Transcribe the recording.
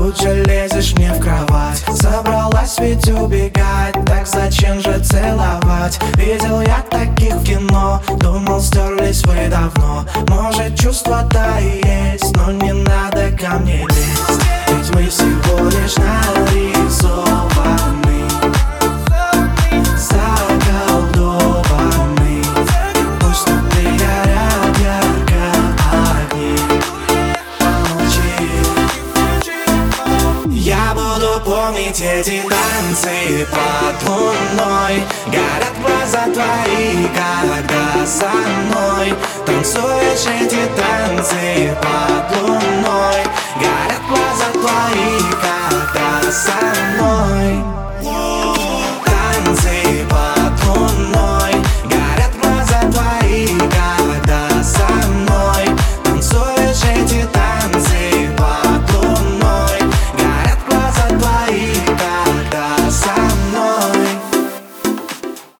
тут же лезешь мне в кровать. Собралась ведь убегать, так зачем же целовать? Видел я таких в кино, думал, стерлись вы давно. Может, чувства-то и есть, но не надо ко мне лезть. Ведь мы всего лишь нарисованы, заколдованы. Пусть внутри горят ярко огни. Помолчи. Я буду помнить эти танцы под луной. Горят глаза твои, когда со мной танцуешь эти танцы под луной. Горят глаза твои, когда со мной танцы под луной. Горят глаза твои, когда со мной танцуешь эти танцы под луной. Горят глаза твои, когда со мной.